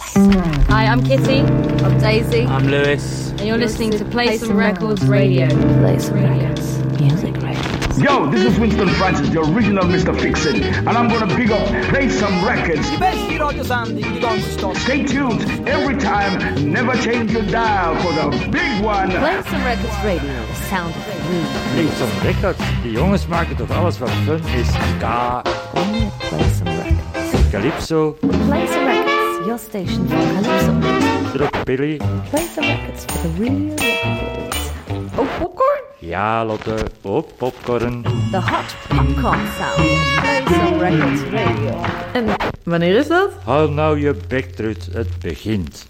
Hi, I'm Kitty. I'm Daisy. I'm Lewis. And you're listening to Play Some Records Radio. Play Some Records. Music Radio. Yo, this is Winston Francis, the original Mr. Fix-It, and I'm gonna big up Play Some Records. I bästa radiosändning igångstånd. Stay tuned every time, never change your dial for the big one. Play Some Records Radio, the sound of the room. Play Some Records. Die jongens maken tot alles wat fun is. Ska, Only at Play Some Records. Calypso, Play Some Records, your station for Calypso. Rockabilly. Play Some Records for the real rockabillies. Oh, popcorn? Ja, Lotte, ook popcorn. The hot popcorn sound. Play Some Records Radio. En wanneer is dat? Hou nou je bek, Trut, het begint.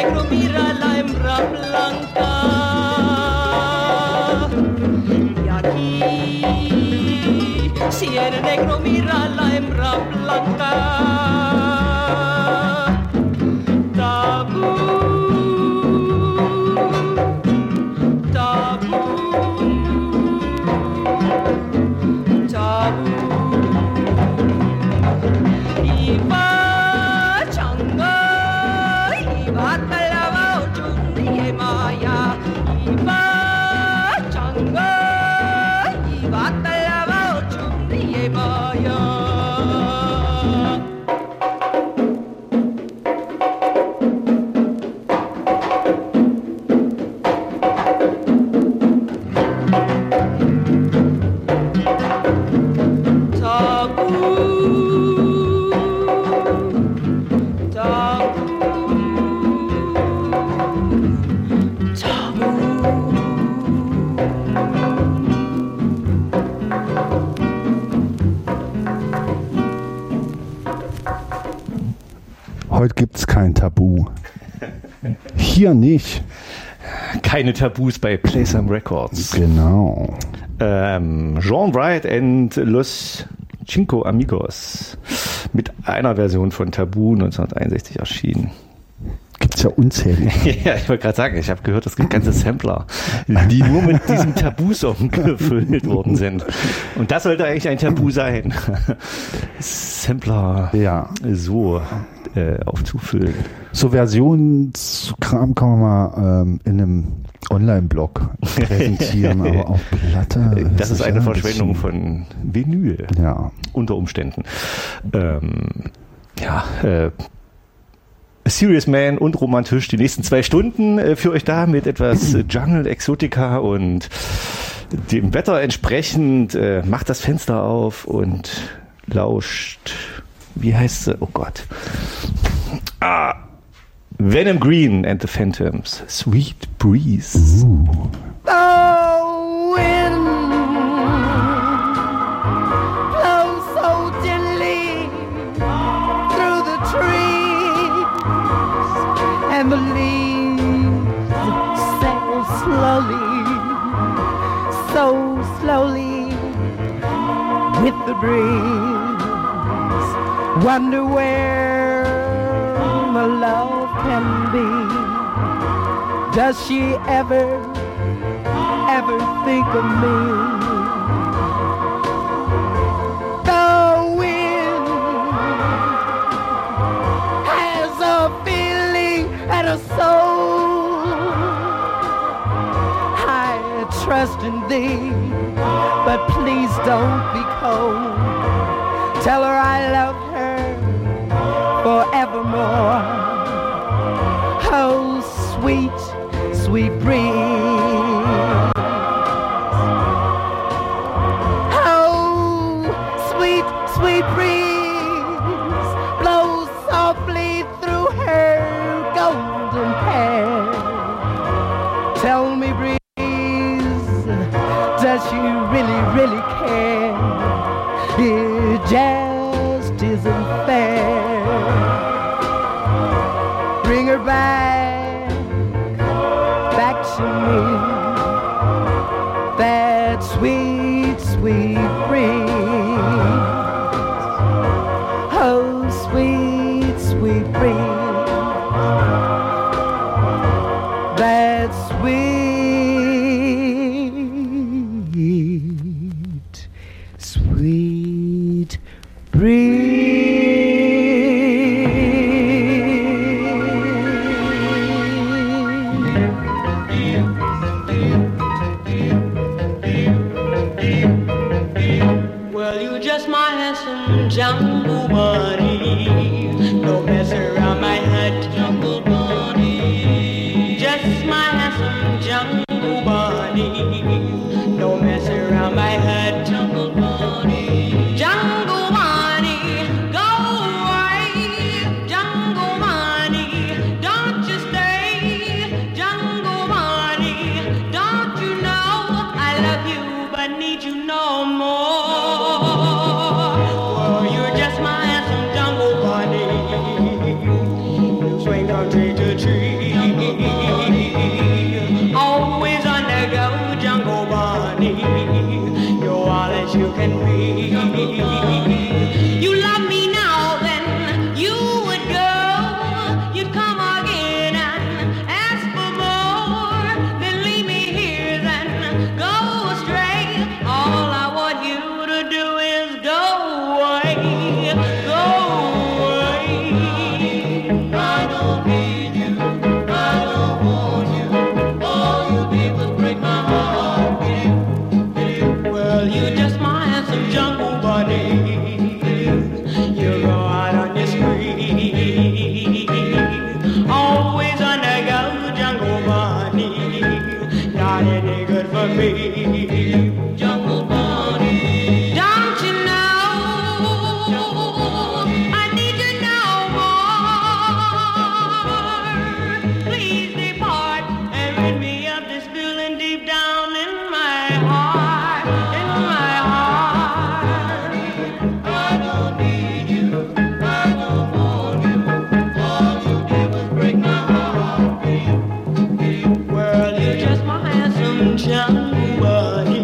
negro mira la hembra blanca. Y aquí, si el negro mira la hembra blanca. Tabú, tabú, tabú. Iba changa, iba talaba ojuni maya. Iba changa, iba talaba ojuni maya. Heute gibt's kein Tabu. Hier nicht. Keine Tabus bei Play Some Records. Genau. Jean Wright and Los Cinco Amigos mit einer Version von Tabu 1961 erschienen. Gibt's ja unzählige. Ja, ich wollte gerade sagen, ich habe gehört, es gibt ganze Sampler, die nur mit diesem Tabu-Song gefüllt worden sind. Und das sollte eigentlich ein Tabu sein. Sampler so aufzufüllen. So Versionskram kann man mal in einem Online-Blog präsentieren, aber auf Platte. Das ist eine Verschwendung von Vinyl. Ja. Unter Umständen. Serious Man und Romantisch die nächsten 2 Stunden für euch da mit etwas Jungle, Exotica und dem Wetter entsprechend. Macht das Fenster auf und lauscht. Wie heißt sie? Oh Gott. Venom Green and the Phantoms. Sweet Breeze. The wind blows so gently through the trees, and the leaves sail slowly, so slowly with the breeze. Wonder where my love can be. Does she ever think of me? The wind has a feeling and a soul. I trust in thee, but please don't be cold. Tell her I love her forevermore. Oh, sweet, sweet breeze. Oh, sweet, sweet breeze blows softly through her golden hair. Tell me, breeze, does she really, really care? It just isn't fair. Bring her back to me. That sweet, sweet breeze. Oh, sweet, sweet breeze. That sweet, sweet breeze. Well, you just my handsome jungle bunny. Don't mess around my hut, jungle bunny. Just my handsome jungle bunny. Don't mess around my hut, jungle bunny. Jungle bunny, go away. Jungle bunny, don't you stay. Jungle bunny, don't you know I love you but need you no more. Well, you're just my handsome jungle bunny. You swing from tree to tree. not any good for me. Jungle Bunny, don't you know? I need you no more. Please depart and rid me of this feeling deep down in my heart. In my heart, I don't need you. I don't want you. All you did was break my heart. Well, you're just my handsome jungle bunny.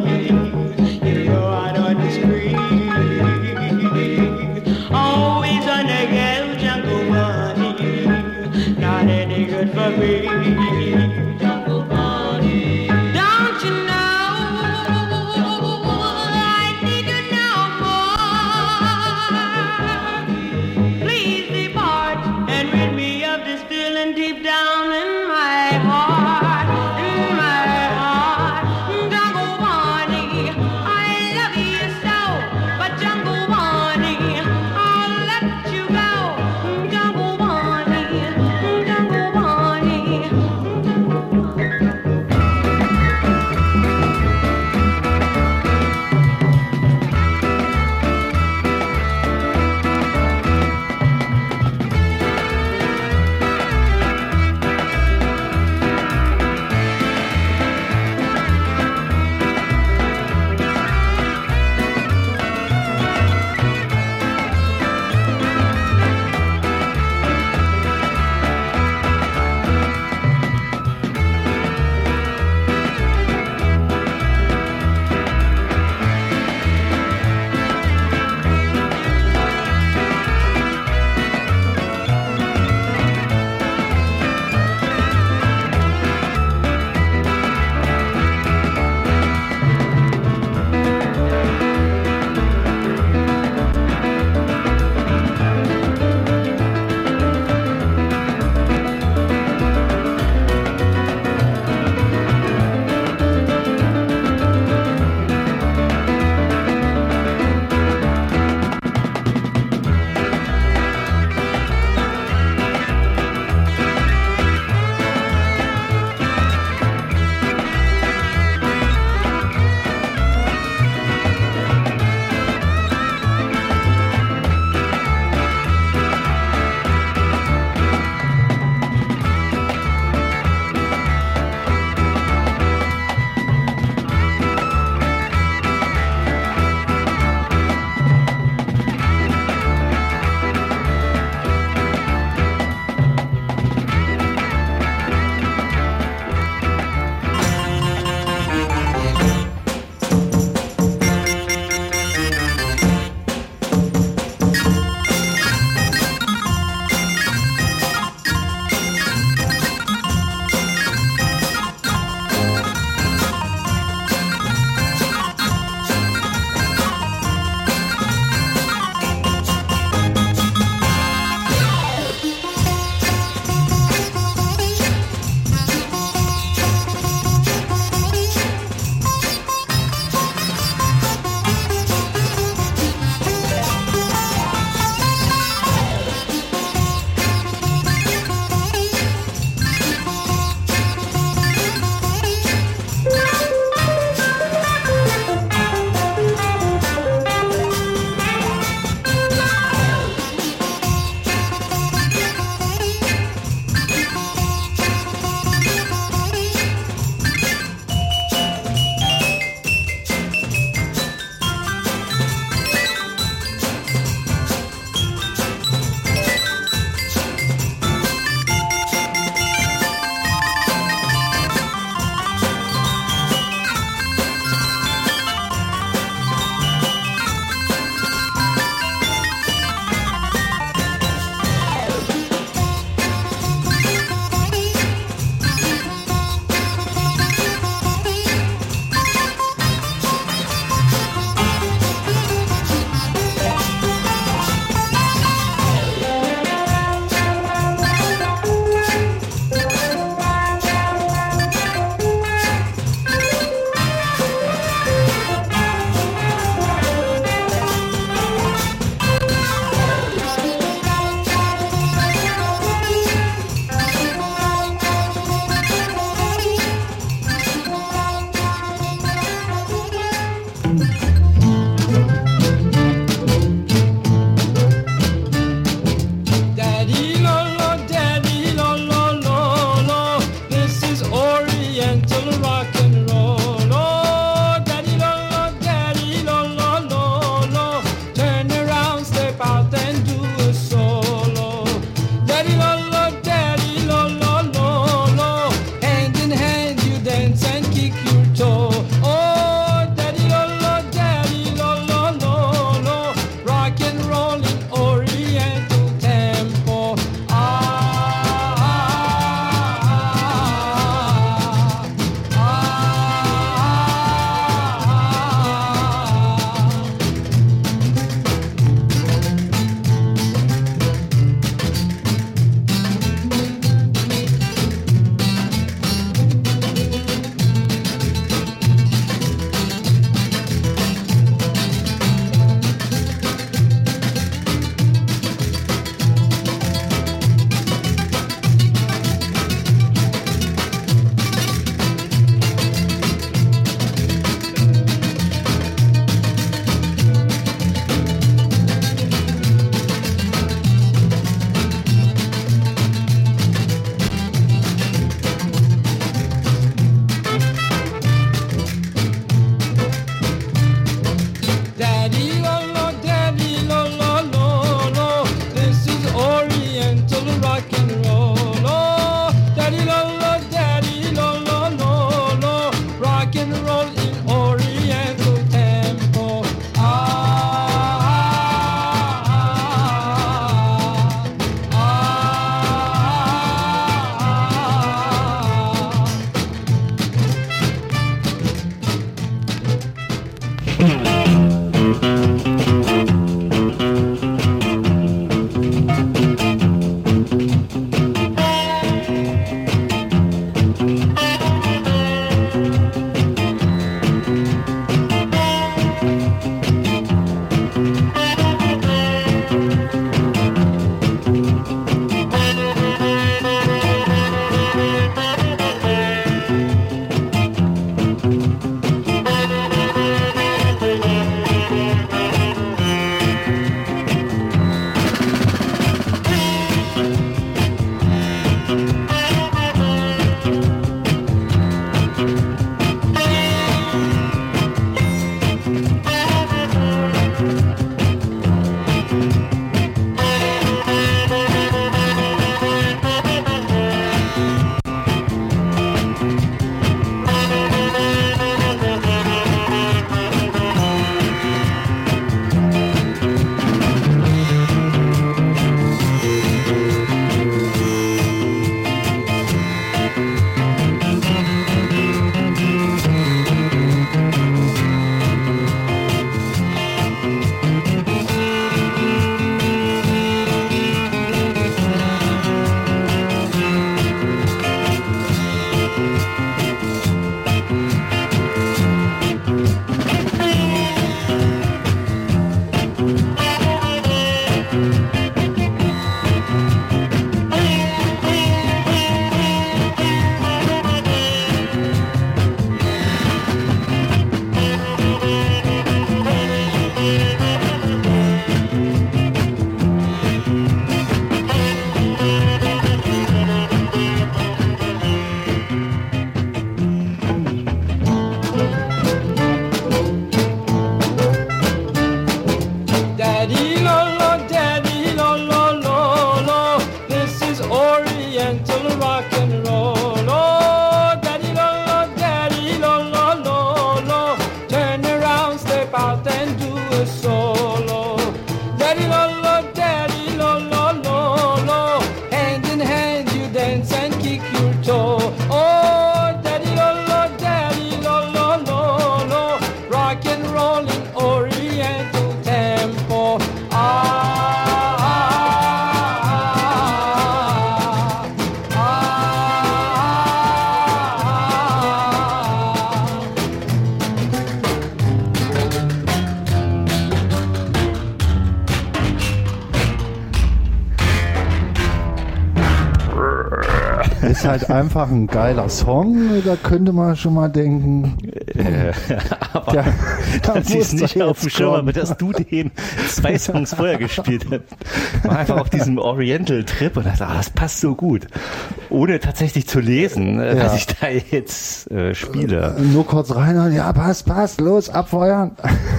ist halt einfach ein geiler Song, da könnte man schon mal denken. Aber dass ich es nicht auf dem Schirm habe, dass du den 2 Songs vorher gespielt hast. War einfach auf diesem Oriental-Trip und dachte, das passt so gut. Ohne tatsächlich zu lesen, was ich da jetzt spiele. Nur kurz reinhören, ja, passt, los, abfeuern.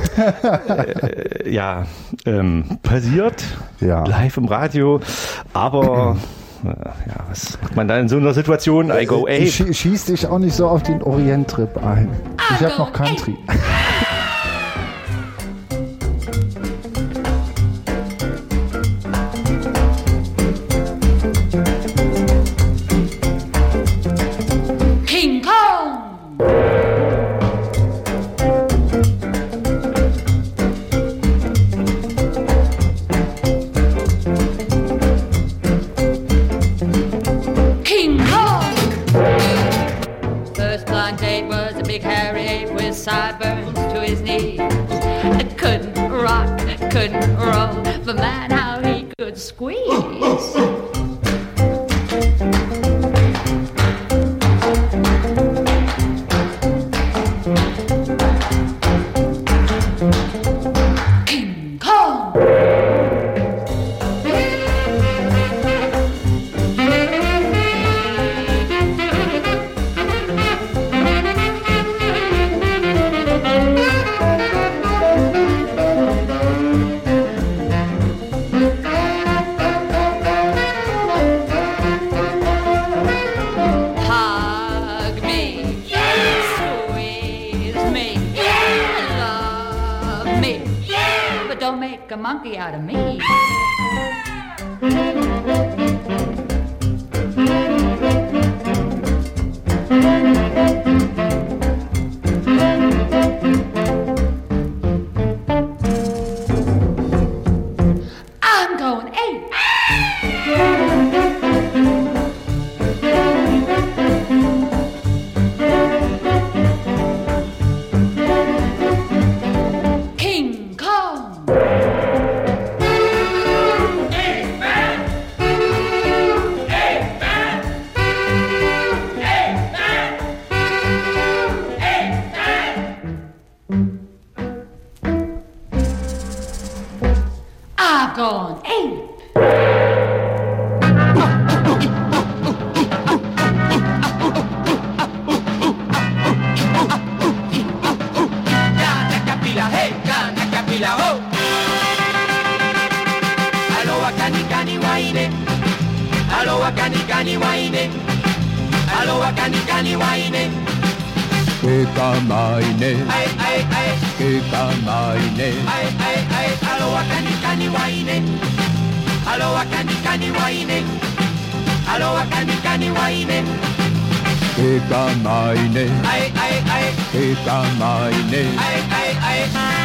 Passiert, live im Radio, aber was macht man da in so einer Situation? I go ape. Schieß dich auch nicht so auf den Orient-Trip ein. Ich hab noch Country. King Kong! Sideburns to his knees. Couldn't rock, couldn't roll, but man, how he could squeeze. King Kong! A monkey out of me. I'm going ape. King Kong. I've gone ape. Gana Kapila, hey, Gana Kapila, ho! Aloha kani kani waine. Aloha kani kani waine. Aloha kani kani waine. Kekamaine, Ay, ay, ay. kekamaine, Ay, ay, ay. Aloha kani kani waine. Aloha kani kani waine. Aloha kani kani waine. kekamaine, Ay, ay, ay. kekamaine, Ay, ay, ay.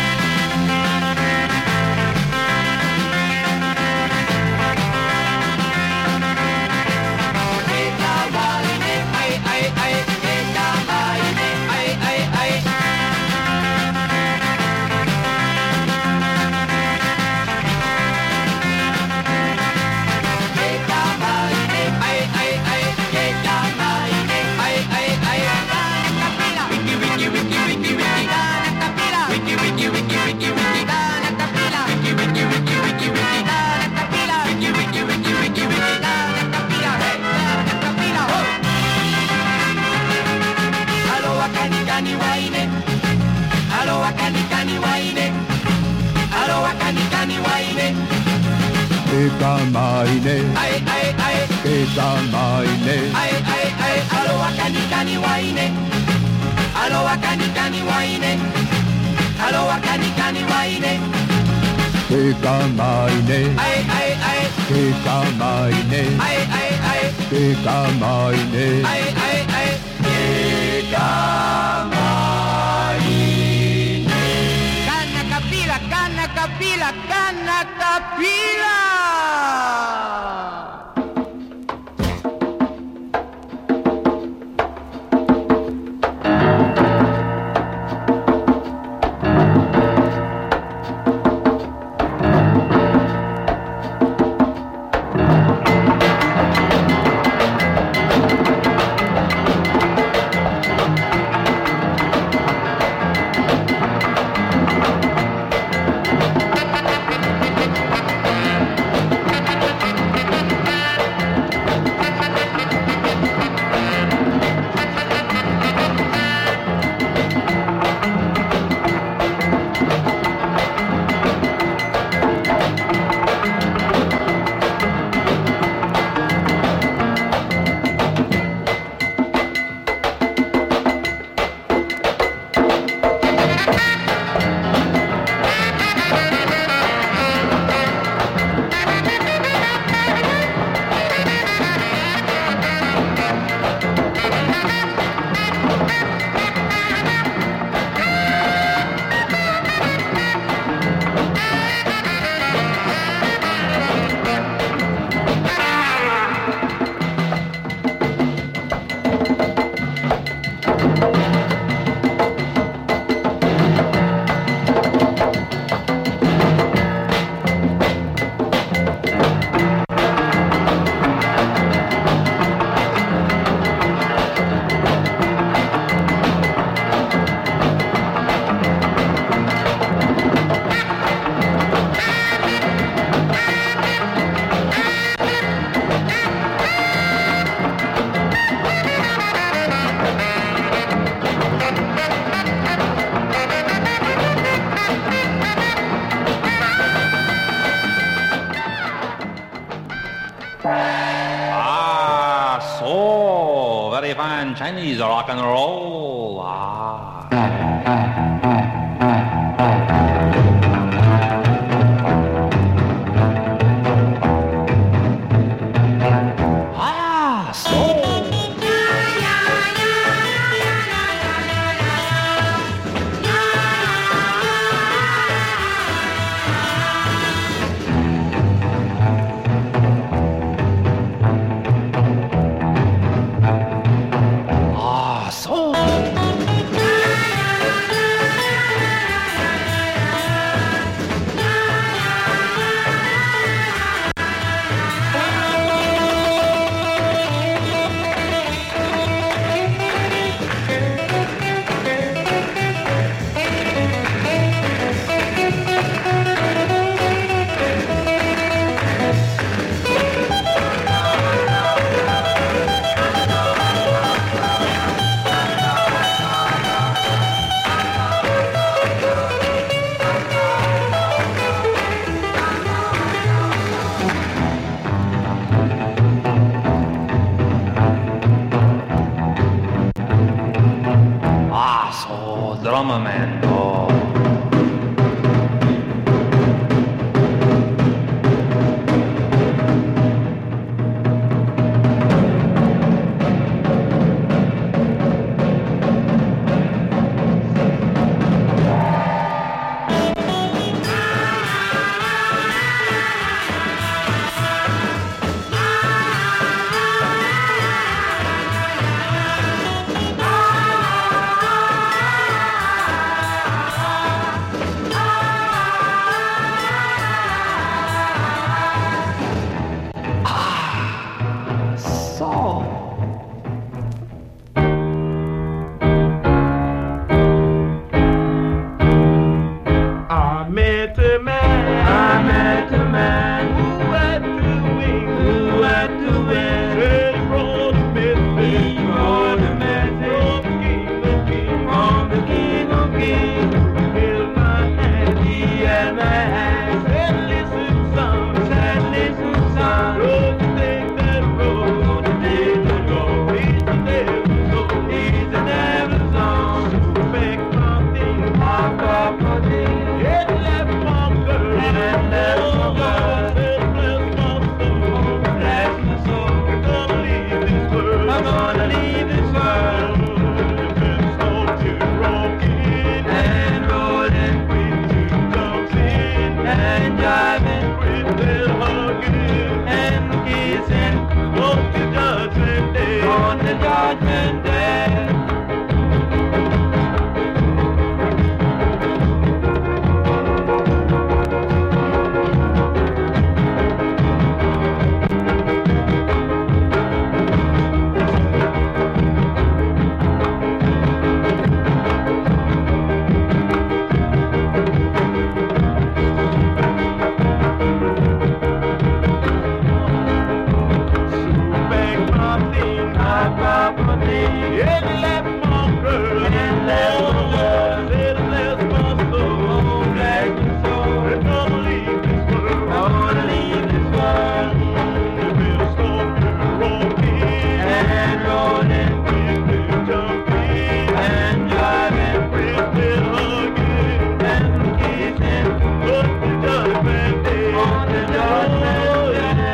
Kekamaine. Ay, ay, ay. Kekamaine. Ay, ay, ay. Kekamaine. Ay, ay, ay. Kekamaine. Ay, ay, ay. Wiki, wiki, wiki, wiki, wiki. Wiki, wiki, wiki, wiki, wiki. Wiki, wiki, wiki, wiki, wiki. Wiki, wiki, wiki, wiki, wiki. Aloha kani kani waine. Aloha kani kani waine. Aloha kani kani waine. kekamaine, Ay, ay, ay. kekamaine, Ay, ay, ay. Aloha kani kani waine. Aloha kani kani waine. Aloha kani kani waine. kekamaine, Ay, ay, ay. kekamaine, Ay, ay, ay. kekamaine, Ay, ay, ay. Kana kapila, kana kapila, kana kapila. Chinese rock and roll. Ah. Ah, soul. Ah, soul. Ah, soul drummer man. Oh. I met a man who had two wings, Said he brought a message, from the King of Kings. He held my hand, said listen son, don't take that road, he's the devil's son, make my things, it left my girl, bless my soul, I'm gonna leave this world, if so to rocking and rolling, with two dogs in, and driving, with their hugging and kissing, on the judgment day, Back my thing, my property. It left my girl, said bless my soul, black and soul. I'm gonna leave this world, if it'll stop you rocking and rolling, with the jumping and driving, with the hugging and kissing, but the judgment day, on the judgment day.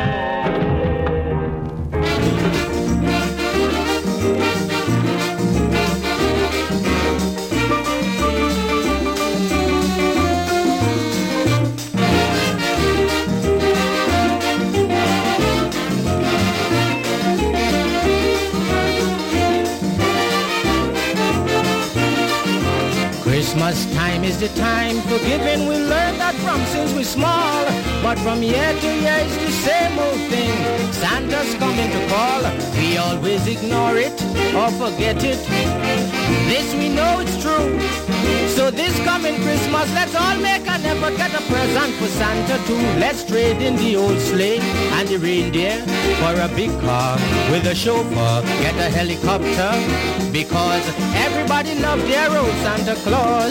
Christmas time is the time for giving. We learned that from since we're small. But from year to year it's the same old thing. Santa's coming to call. We always ignore it or forget it. This we know it's true. So this coming Christmas, let's all make an effort, get a present for Santa too. Let's trade in the old sleigh and the reindeer for a big car with a chauffeur. Get a helicopter because everybody loves their old Santa Claus.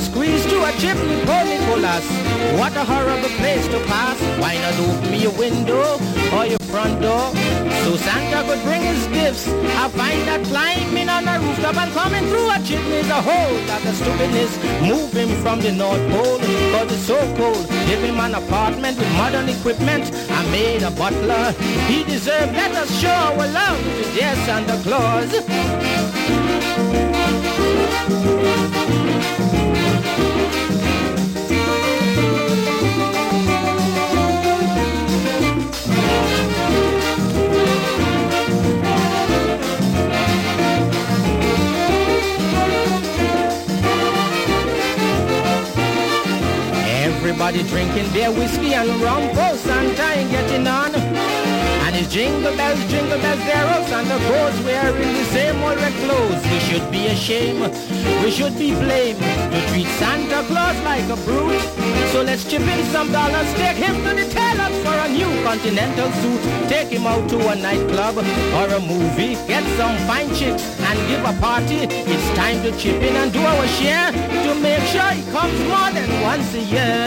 squeeze through a chimney, poor Nicholas. What a horrible place to pass. Why not open me your window or your front door so Santa could bring his gifts? I find that climbing on a rooftop and coming through a chimney is a whole lot of stupidness. Move him from the North Pole, cause it's so cold. Give him an apartment with modern equipment. I made a butler. He deserved. Let us show our love to dear Santa Claus. Everybody drinking beer, whiskey and rum, poor Santa ain't getting on. And his jingle bells, there oh Santa Claus wearing the same old red clothes. We should be ashamed, we should be blamed to treat Santa Claus like a brute. So let's chip in some dollars, take him to the tailors for a new continental suit. Take him out to a nightclub or a movie, get some fine chicks and give a party. It's time to chip in and do our share to make sure he comes more than once a year.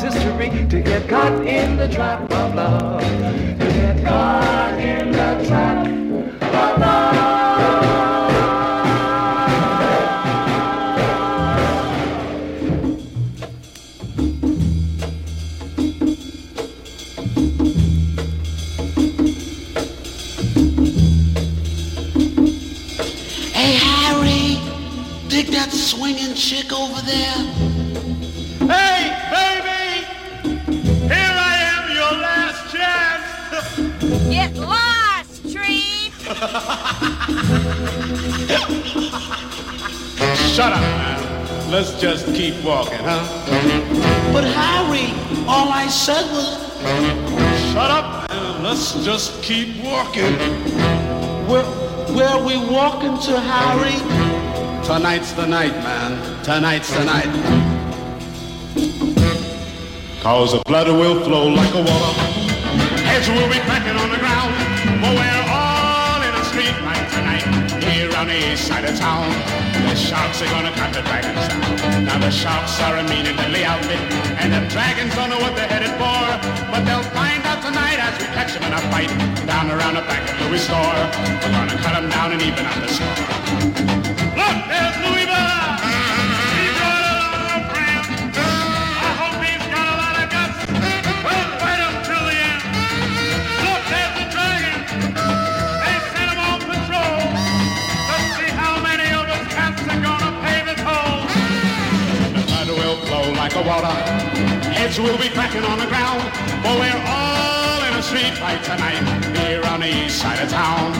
history to get caught in the trap of love. To get caught in the trap of love. Hey, Harry, dig that swinging chick over there. Hey, baby! Here I am, your last chance! Get lost, Treat! Shut up, man. Let's just keep walking, huh? But Harry, all I said was... Shut up, and let's just keep walking. Where are we walking to, Harry? Tonight's the night, man. Tonight's the night. Cause the blood will flow like a water. Heads will be cracking on the ground. For we're all in a street fight tonight. Here on the east side of town. The sharks are gonna cut the dragons down. Now the sharks are a mean and deadly outfit. And the dragons don't know what they're headed for. But they'll find out tonight as we catch them in a fight. Down around the back of Louis' store. We're gonna cut them down and even up the score. Look, there's Louis Bella. He brought along a friend. I hope he's got a lot of guts. We'll fight him till the end. Look, there's the dragon. They sent him on patrol. Let's see how many of those cats are gonna pay the toll. The blood will flow like a water. Heads will be cracking on the ground. For we're all in a street fight tonight. Here on the east side of town.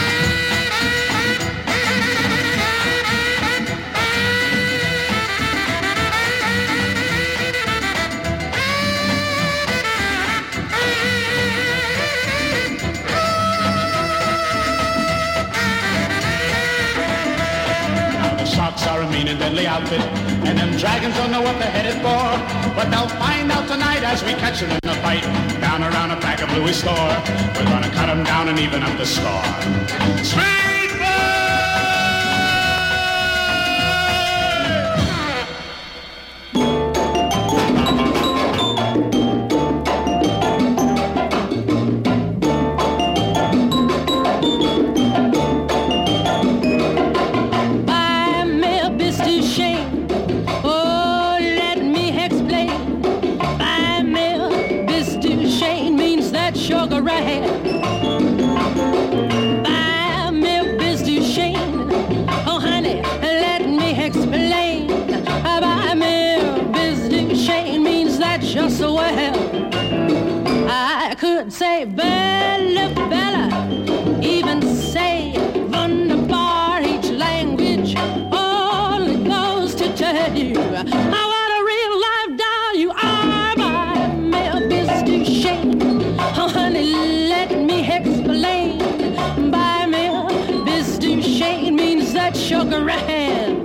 Sharks are a mean and deadly outfit, and them dragons don't know what they're headed for. But they'll find out tonight as we catch them in the fight. Down around the back of Louis' store, we're gonna cut them down and even up the score. Street sugar ray. Buy me Biz Duchesne. Oh, honey, let me explain. Buy me Biz Duchesne means that just so well. I could say Bella, Bella, even say wunderbar. Each language only goes to tell you what a real life doll you are. Buy me Biz Duchesne. Oh, honey, let me explain. Buy me Biz Duchesne means that sugar hand.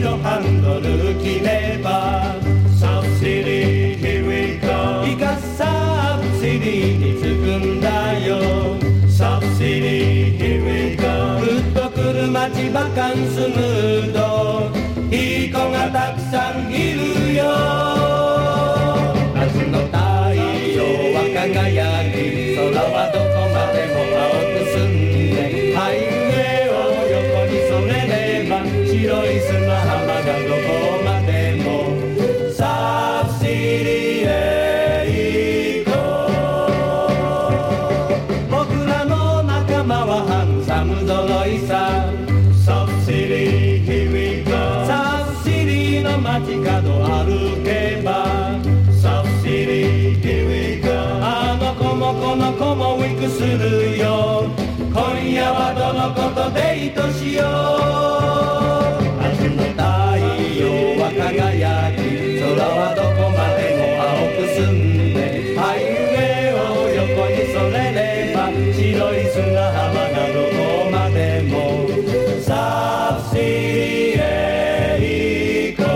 のハンドル切れば South City here we go いかサブシティに着くんだよ South City here we go ぐっとくる街バカンスムードいい子がたくさんいるよ夏の太陽は輝き空はどこまでも青く澄んでハイウェイを横にそれれば白い砂浜がどこまでもサブシティへ行こう僕らの仲間はハンサム揃いさサブシティ here we go サブシティの街角歩けばサブシティ here we go あの子もこの子もウィックするよ今夜はどの子とデートしよう夏の太陽は輝き空はどこまでも青く澄んでハイウェイを横にそれれば白い砂浜がどこまでもサブシティへ行こ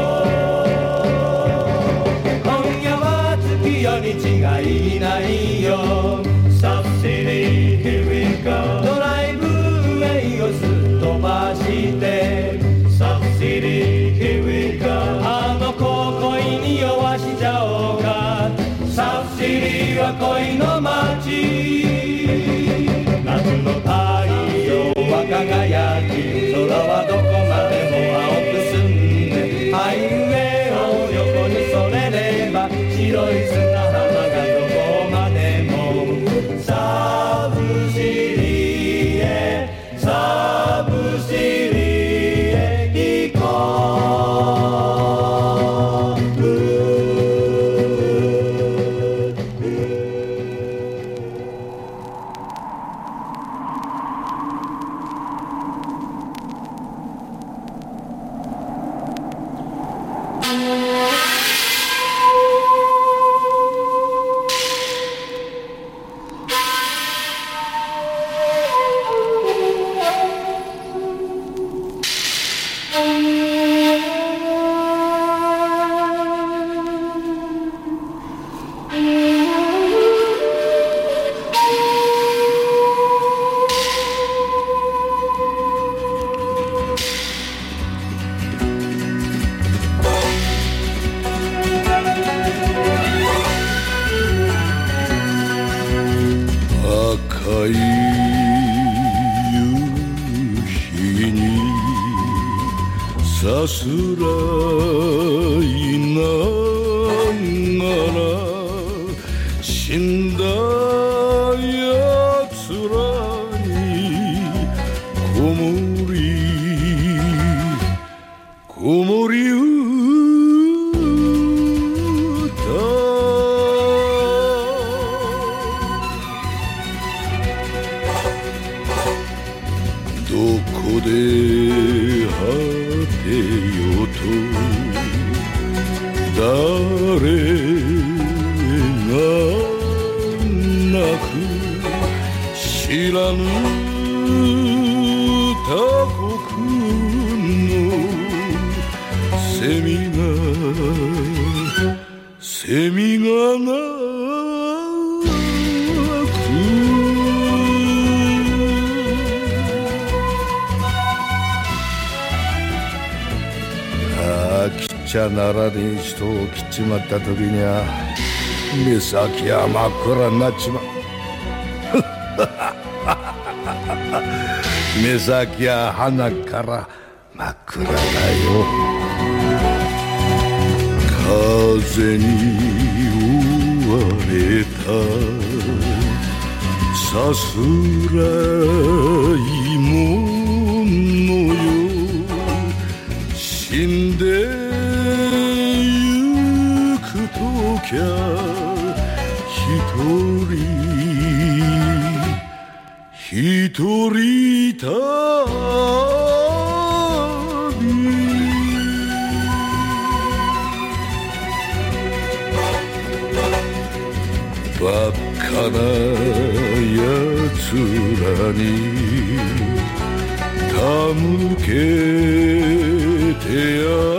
う今夜は月夜に違いないよサブシティ here we go ドライブウェイをすっ飛ばしてサブシティ here we go あの子恋に酔わしちゃおうかサブシティは恋の街夏の太陽は輝き空はどこまでも青く澄んでハイウェイを横にそれれば白い砂浜がどこまでもサブシティへサブシティへ行こ赤い夕日にさすらいながら死んだやつらにこもりどこで果てようと誰が泣く知らぬ他国のセミが鳴く来ちゃならねえ人を切っちまった時には目先は真っ暗になっちまう目先は鼻から真っ暗だよ風に追われたさすらいものよ死んでゆくときゃ一人旅バカなやつらに手向けてや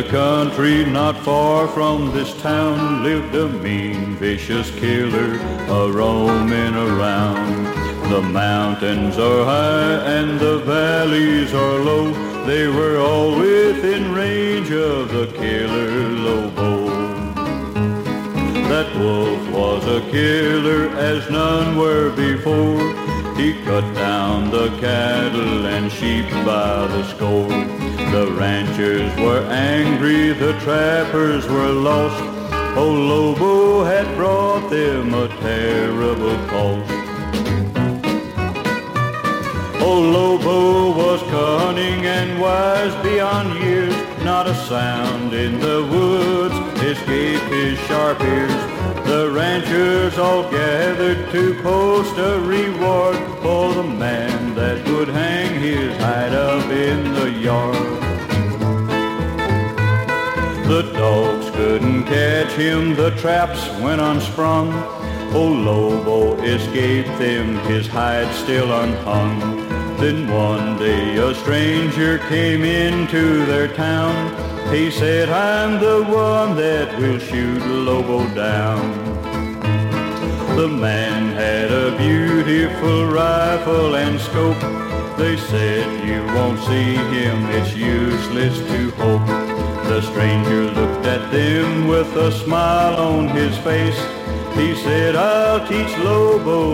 country not far from this town lived a mean, vicious killer a-roaming around. The mountains are high and the valleys are low. They were all within range of the killer Lobo. That wolf was a killer as none were before. He cut down the cattle and sheep by the score. The ranchers were angry, the trappers were lost. Old Lobo had brought them a terrible cost. Old Lobo was cunning and wise beyond years. Not a sound in the woods escaped his sharp ears. The ranchers all gathered to post a reward for the man that would hang his hide up in the yard. The dogs couldn't catch him, the traps went unsprung. Old Lobo escaped them, his hide still unhung. Then one day a stranger came into their town. He said, I'm the one that will shoot Lobo down. The man had a beautiful rifle and scope. They said, you won't see him, it's useless to hope. The stranger looked at them with a smile on his face. He said, I'll teach Lobo